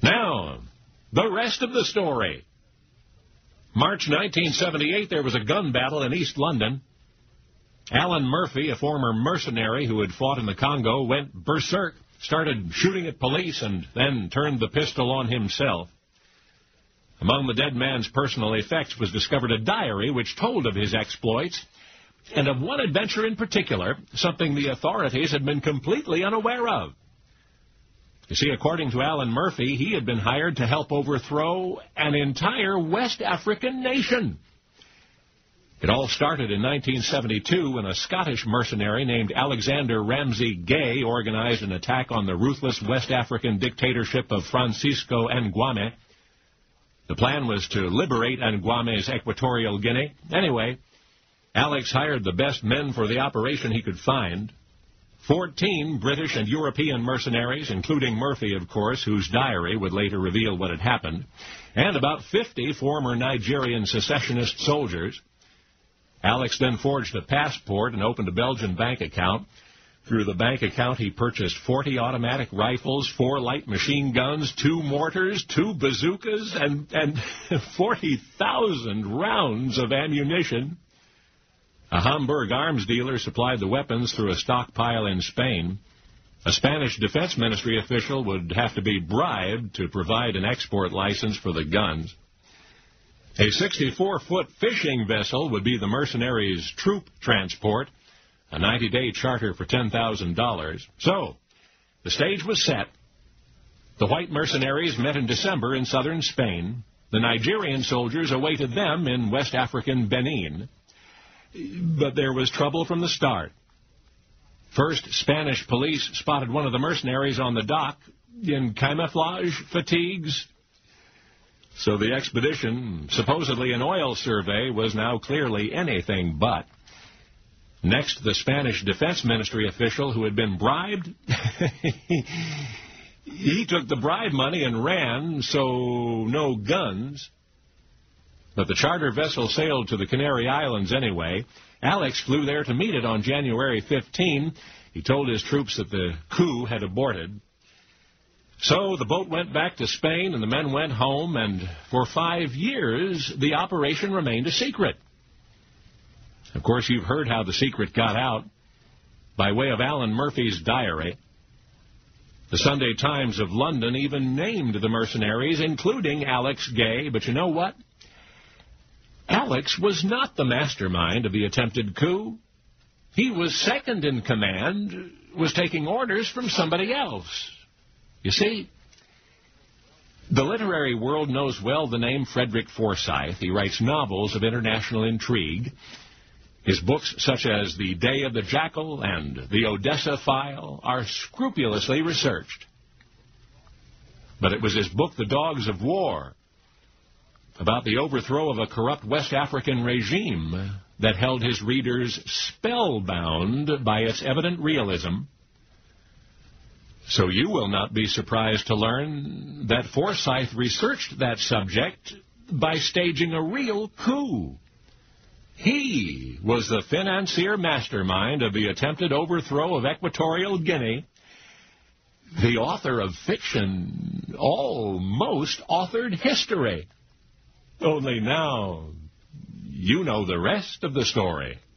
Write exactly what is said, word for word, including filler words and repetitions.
Now, the rest of the story. March nineteen seventy-eight, there was a gun battle in East London. Alan Murphy, a former mercenary who had fought in the Congo, went berserk, started shooting at police, and then turned the pistol on himself. Among the dead man's personal effects was discovered a diary which told of his exploits, and of one adventure in particular, something the authorities had been completely unaware of. You see, according to Alan Murphy, he had been hired to help overthrow an entire West African nation. It all started in nineteen seventy-two when a Scottish mercenary named Alexander Ramsay Gay organized an attack on the ruthless West African dictatorship of Francisco Nguame. The plan was to liberate Nguame's Equatorial Guinea. Anyway, Alex hired the best men for the operation he could find. Fourteen British and European mercenaries, including Murphy, of course, whose diary would later reveal what had happened, and about fifty former Nigerian secessionist soldiers. Alex then forged a passport and opened a Belgian bank account. Through the bank account, he purchased forty automatic rifles, four light machine guns, two mortars, two bazookas, and, and forty thousand rounds of ammunition. A Hamburg arms dealer supplied the weapons through a stockpile in Spain. A Spanish Defense Ministry official would have to be bribed to provide an export license for the guns. A sixty-four foot fishing vessel would be the mercenaries' troop transport, a ninety day charter for ten thousand dollars. So, the stage was set. The white mercenaries met in December in southern Spain. The Nigerian soldiers awaited them in West African Benin. But there was trouble from the start. First, Spanish police spotted one of the mercenaries on the dock in camouflage fatigues. So the expedition, supposedly an oil survey, was now clearly anything but. Next, the Spanish Defense Ministry official who had been bribed, he took the bribe money and ran, so no guns. But the charter vessel sailed to the Canary Islands anyway. Alex flew there to meet it on January fifteenth. He told his troops that the coup had aborted. So the boat went back to Spain and the men went home, and for five years the operation remained a secret. Of course, you've heard how the secret got out by way of Alan Murphy's diary. The Sunday Times of London even named the mercenaries, including Alex Gay. But you know what? Alex was not the mastermind of the attempted coup. He was second in command, was taking orders from somebody else. You see, the literary world knows well the name Frederick Forsyth. He writes novels of international intrigue. His books, such as The Day of the Jackal and The Odessa File, are scrupulously researched. But it was his book, The Dogs of War, about the overthrow of a corrupt West African regime, that held his readers spellbound by its evident realism. So you will not be surprised to learn that Forsyth researched that subject by staging a real coup. He was the financier mastermind of the attempted overthrow of Equatorial Guinea, the author of fiction almost authored history. Only now, you know the rest of the story.